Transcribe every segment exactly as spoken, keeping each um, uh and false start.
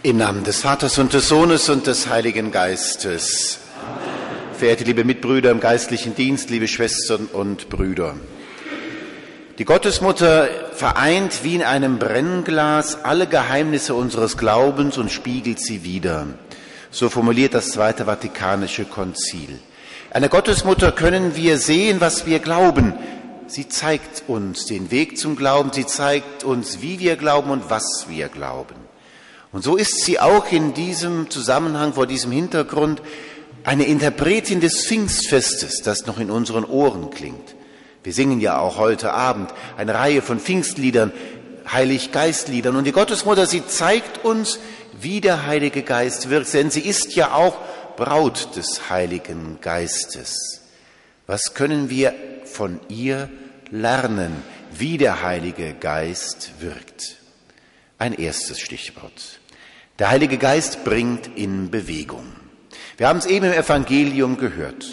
Im Namen des Vaters und des Sohnes und des Heiligen Geistes. Amen. Verehrte liebe Mitbrüder im geistlichen Dienst, liebe Schwestern und Brüder. Die Gottesmutter vereint wie in einem Brennglas alle Geheimnisse unseres Glaubens und spiegelt sie wider. So formuliert das Zweite Vatikanische Konzil. Eine Gottesmutter können wir sehen, was wir glauben. Sie zeigt uns den Weg zum Glauben, sie zeigt uns, wie wir glauben und was wir glauben. Und so ist sie auch in diesem Zusammenhang, vor diesem Hintergrund, eine Interpretin des Pfingstfestes, das noch in unseren Ohren klingt. Wir singen ja auch heute Abend eine Reihe von Pfingstliedern, Heiliggeistliedern. Und die Gottesmutter, sie zeigt uns, wie der Heilige Geist wirkt, denn sie ist ja auch Braut des Heiligen Geistes. Was können wir von ihr lernen, wie der Heilige Geist wirkt? Ein erstes Stichwort. Der Heilige Geist bringt in Bewegung. Wir haben es eben im Evangelium gehört.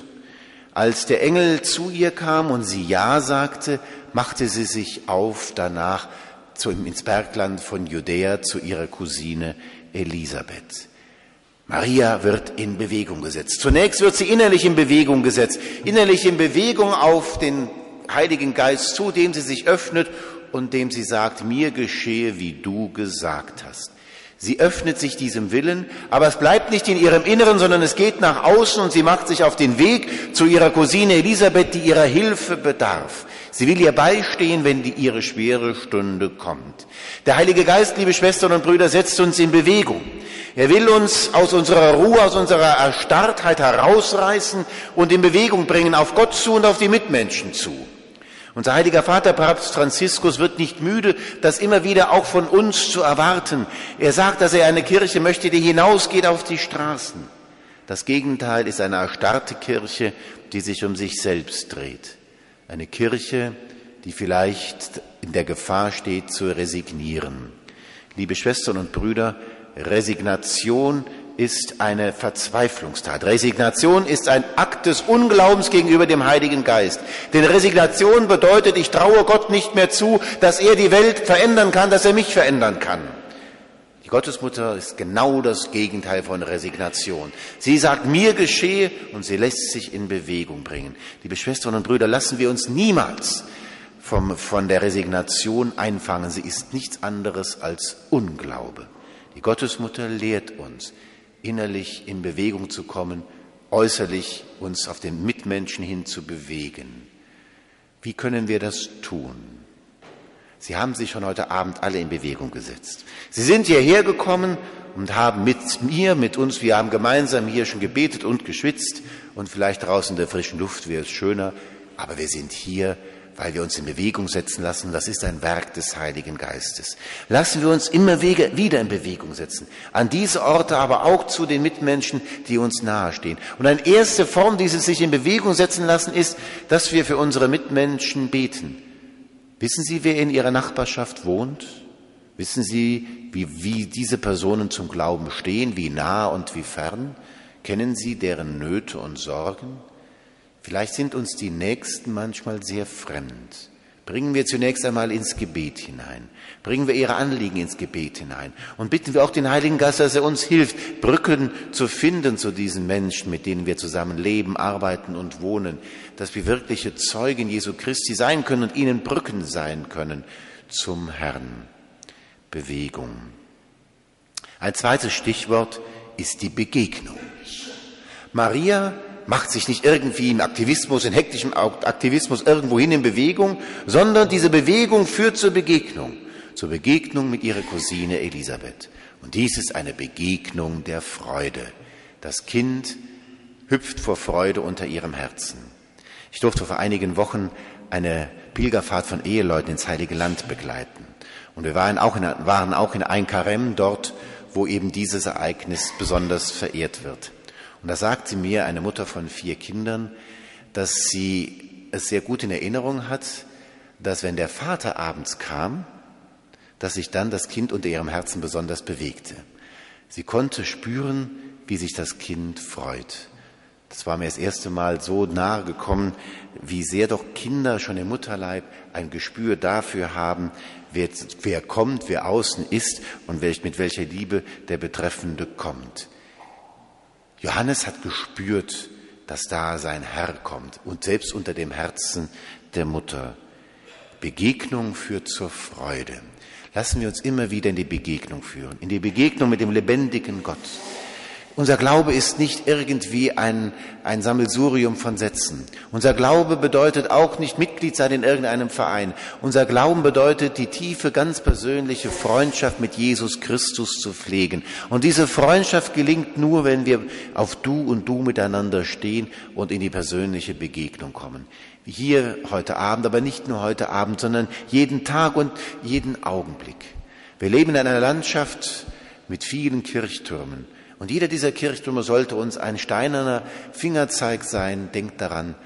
Als der Engel zu ihr kam und sie Ja sagte, machte sie sich auf danach zu, ins Bergland von Judäa zu ihrer Cousine Elisabeth. Maria wird in Bewegung gesetzt. Zunächst wird sie innerlich in Bewegung gesetzt. Innerlich in Bewegung auf den Heiligen Geist zu, dem sie sich öffnet und dem sie sagt, mir geschehe, wie du gesagt hast. Sie öffnet sich diesem Willen, aber es bleibt nicht in ihrem Inneren, sondern es geht nach außen und sie macht sich auf den Weg zu ihrer Cousine Elisabeth, die ihrer Hilfe bedarf. Sie will ihr beistehen, wenn die ihre schwere Stunde kommt. Der Heilige Geist, liebe Schwestern und Brüder, setzt uns in Bewegung. Er will uns aus unserer Ruhe, aus unserer Erstarrtheit herausreißen und in Bewegung bringen, auf Gott zu und auf die Mitmenschen zu. Unser heiliger Vater, Papst Franziskus, wird nicht müde, das immer wieder auch von uns zu erwarten. Er sagt, dass er eine Kirche möchte, die hinausgeht auf die Straßen. Das Gegenteil ist eine erstarrte Kirche, die sich um sich selbst dreht. Eine Kirche, die vielleicht in der Gefahr steht, zu resignieren. Liebe Schwestern und Brüder, Resignation ist eine Verzweiflungstat. Resignation ist ein Akt des Unglaubens gegenüber dem Heiligen Geist. Denn Resignation bedeutet, ich traue Gott nicht mehr zu, dass er die Welt verändern kann, dass er mich verändern kann. Die Gottesmutter ist genau das Gegenteil von Resignation. Sie sagt, mir geschehe, und sie lässt sich in Bewegung bringen. Liebe Schwestern und Brüder, lassen wir uns niemals vom, von der Resignation einfangen. Sie ist nichts anderes als Unglaube. Die Gottesmutter lehrt uns, innerlich in Bewegung zu kommen, äußerlich uns auf den Mitmenschen hin zu bewegen. Wie können wir das tun? Sie haben sich schon heute Abend alle in Bewegung gesetzt. Sie sind hierher gekommen und haben mit mir, mit uns, wir haben gemeinsam hier schon gebetet und geschwitzt und vielleicht draußen in der frischen Luft wäre es schöner, aber wir sind hier, weil wir uns in Bewegung setzen lassen. Das ist ein Werk des Heiligen Geistes. Lassen wir uns immer wieder in Bewegung setzen. An diese Orte, aber auch zu den Mitmenschen, die uns nahestehen. Und eine erste Form dieses sich in Bewegung setzen lassen ist, dass wir für unsere Mitmenschen beten. Wissen Sie, wer in Ihrer Nachbarschaft wohnt? Wissen Sie, wie, wie diese Personen zum Glauben stehen, wie nah und wie fern? Kennen Sie deren Nöte und Sorgen? Vielleicht sind uns die Nächsten manchmal sehr fremd. Bringen wir zunächst einmal ins Gebet hinein. Bringen wir ihre Anliegen ins Gebet hinein. Und bitten wir auch den Heiligen Geist, dass er uns hilft, Brücken zu finden zu diesen Menschen, mit denen wir zusammen leben, arbeiten und wohnen. Dass wir wirkliche Zeugen Jesu Christi sein können und ihnen Brücken sein können zum Herrn. Bewegung. Ein zweites Stichwort ist die Begegnung. Maria macht sich nicht irgendwie in Aktivismus, in hektischem Aktivismus irgendwohin in Bewegung, sondern diese Bewegung führt zur Begegnung, zur Begegnung mit ihrer Cousine Elisabeth. Und dies ist eine Begegnung der Freude. Das Kind hüpft vor Freude unter ihrem Herzen. Ich durfte vor einigen Wochen eine Pilgerfahrt von Eheleuten ins Heilige Land begleiten. Und wir waren auch in, waren auch in Ein Karem, dort, wo eben dieses Ereignis besonders verehrt wird. Und da sagte mir eine Mutter von vier Kindern, dass sie es sehr gut in Erinnerung hat, dass wenn der Vater abends kam, dass sich dann das Kind unter ihrem Herzen besonders bewegte. Sie konnte spüren, wie sich das Kind freut. Das war mir das erste Mal so nahe gekommen, wie sehr doch Kinder schon im Mutterleib ein Gespür dafür haben, wer, wer kommt, wer außen ist und welch, mit welcher Liebe der Betreffende kommt. Johannes hat gespürt, dass da sein Herr kommt und selbst unter dem Herzen der Mutter. Begegnung führt zur Freude. Lassen wir uns immer wieder in die Begegnung führen, in die Begegnung mit dem lebendigen Gott. Unser Glaube ist nicht irgendwie ein, ein Sammelsurium von Sätzen. Unser Glaube bedeutet auch nicht Mitglied sein in irgendeinem Verein. Unser Glauben bedeutet, die tiefe, ganz persönliche Freundschaft mit Jesus Christus zu pflegen. Und diese Freundschaft gelingt nur, wenn wir auf Du und Du miteinander stehen und in die persönliche Begegnung kommen. Hier heute Abend, aber nicht nur heute Abend, sondern jeden Tag und jeden Augenblick. Wir leben in einer Landschaft mit vielen Kirchtürmen. Und jeder dieser Kirchtürme sollte uns ein steinerner Fingerzeig sein. Denkt daran,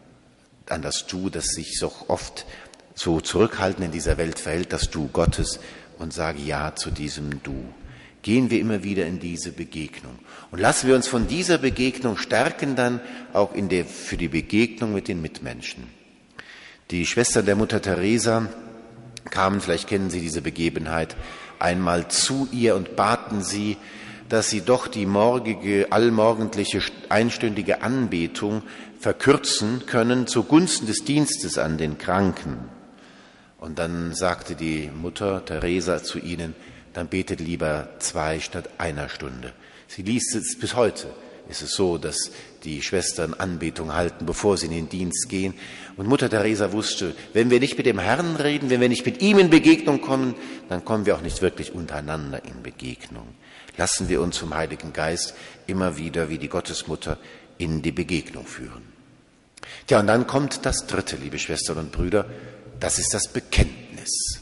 an das Du, das sich so oft so zurückhaltend in dieser Welt verhält, das Du Gottes, und sage Ja zu diesem Du. Gehen wir immer wieder in diese Begegnung. Und lassen wir uns von dieser Begegnung stärken dann auch in der, für die Begegnung mit den Mitmenschen. Die Schwestern der Mutter Teresa kamen, vielleicht kennen Sie diese Begebenheit, einmal zu ihr und baten sie, dass sie doch die morgige, allmorgendliche, einstündige Anbetung verkürzen können zugunsten des Dienstes an den Kranken. Und dann sagte die Mutter Teresa zu ihnen, dann betet lieber zwei statt einer Stunde. Sie liest es bis heute. Ist es so, dass die Schwestern Anbetung halten, bevor sie in den Dienst gehen. Und Mutter Teresa wusste, wenn wir nicht mit dem Herrn reden, wenn wir nicht mit ihm in Begegnung kommen, dann kommen wir auch nicht wirklich untereinander in Begegnung. Lassen wir uns vom Heiligen Geist immer wieder wie die Gottesmutter in die Begegnung führen. Tja, und dann kommt das Dritte, liebe Schwestern und Brüder, das ist das Bekenntnis.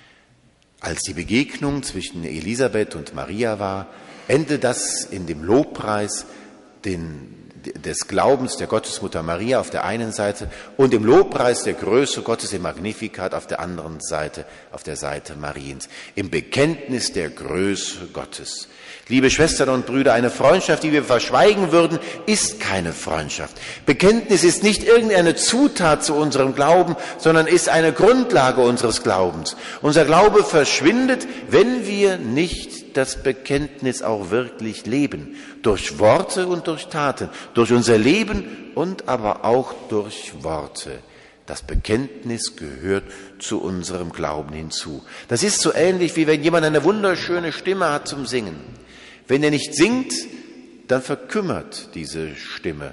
Als die Begegnung zwischen Elisabeth und Maria war, endete das in dem Lobpreis den, des Glaubens der Gottesmutter Maria auf der einen Seite und dem Lobpreis der Größe Gottes im Magnificat auf der anderen Seite, auf der Seite Mariens, im Bekenntnis der Größe Gottes. Liebe Schwestern und Brüder, eine Freundschaft, die wir verschweigen würden, ist keine Freundschaft. Bekenntnis ist nicht irgendeine Zutat zu unserem Glauben, sondern ist eine Grundlage unseres Glaubens. Unser Glaube verschwindet, wenn wir nicht das Bekenntnis auch wirklich leben. Durch Worte und durch Taten, durch unser Leben und aber auch durch Worte. Das Bekenntnis gehört zu unserem Glauben hinzu. Das ist so ähnlich, wie wenn jemand eine wunderschöne Stimme hat zum Singen. Wenn er nicht singt, dann verkümmert diese Stimme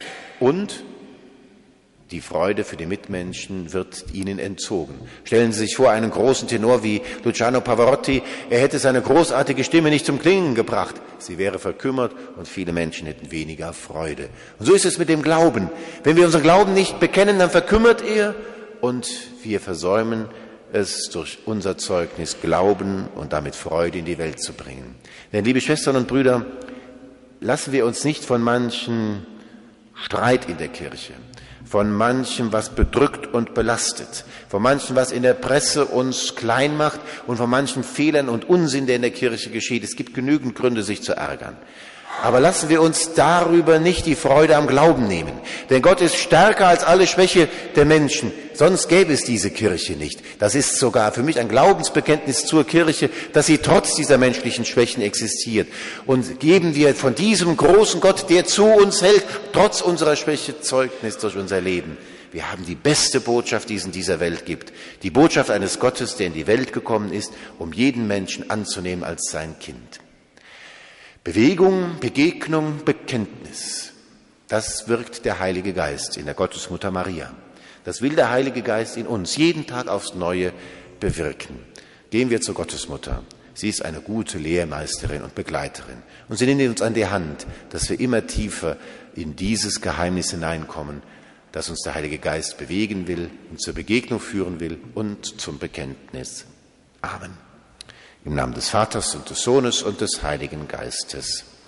und die Freude für die Mitmenschen wird ihnen entzogen. Stellen Sie sich vor, einen großen Tenor wie Luciano Pavarotti, er hätte seine großartige Stimme nicht zum Klingen gebracht. Sie wäre verkümmert und viele Menschen hätten weniger Freude. Und so ist es mit dem Glauben. Wenn wir unseren Glauben nicht bekennen, dann verkümmert er und wir versäumen es durch unser Zeugnis Glauben und damit Freude in die Welt zu bringen. Denn, liebe Schwestern und Brüder, lassen wir uns nicht von manchem Streit in der Kirche, von manchem, was bedrückt und belastet, von manchem, was in der Presse uns klein macht und von manchen Fehlern und Unsinn, der in der Kirche geschieht. Es gibt genügend Gründe, sich zu ärgern. Aber lassen wir uns darüber nicht die Freude am Glauben nehmen. Denn Gott ist stärker als alle Schwäche der Menschen. Sonst gäbe es diese Kirche nicht. Das ist sogar für mich ein Glaubensbekenntnis zur Kirche, dass sie trotz dieser menschlichen Schwächen existiert. Und geben wir von diesem großen Gott, der zu uns hält, trotz unserer Schwäche Zeugnis durch unser Leben. Wir haben die beste Botschaft, die es in dieser Welt gibt. Die Botschaft eines Gottes, der in die Welt gekommen ist, um jeden Menschen anzunehmen als sein Kind. Bewegung, Begegnung, Bekenntnis. Das wirkt der Heilige Geist in der Gottesmutter Maria. Das will der Heilige Geist in uns jeden Tag aufs Neue bewirken. Gehen wir zur Gottesmutter. Sie ist eine gute Lehrmeisterin und Begleiterin. Und sie nimmt uns an die Hand, dass wir immer tiefer in dieses Geheimnis hineinkommen, das uns der Heilige Geist bewegen will und zur Begegnung führen will und zum Bekenntnis. Amen. Im Namen des Vaters und des Sohnes und des Heiligen Geistes.